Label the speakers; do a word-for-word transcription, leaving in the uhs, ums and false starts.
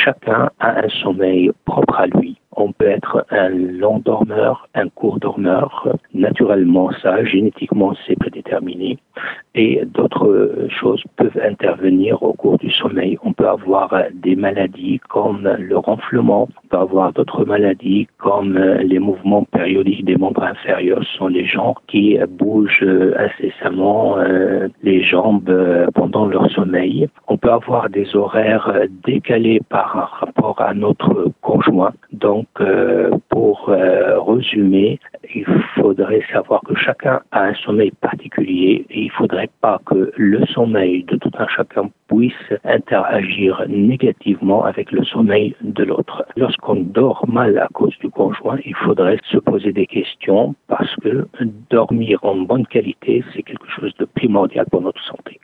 Speaker 1: chacun a un sommeil propre à lui. On peut être un long dormeur, un court dormeur. Naturellement, ça, génétiquement, c'est prédéterminé. Et d'autres choses peuvent intervenir au cours du sommeil. On peut avoir des maladies comme le ronflement. On peut avoir d'autres maladies comme les mouvements périodiques des membres inférieurs. Ce sont les gens qui bougent incessamment les jambes pendant leur sommeil. On peut avoir des horaires décalés par rapport à notre conjoint. Donc, euh, pour euh, résumer, il faudrait savoir que chacun a un sommeil particulier et il ne faudrait pas que le sommeil de tout un chacun puisse interagir négativement avec le sommeil de l'autre. Lorsqu'on dort mal à cause du conjoint, il faudrait se poser des questions parce que dormir en bonne qualité, c'est quelque chose de primordial pour notre santé.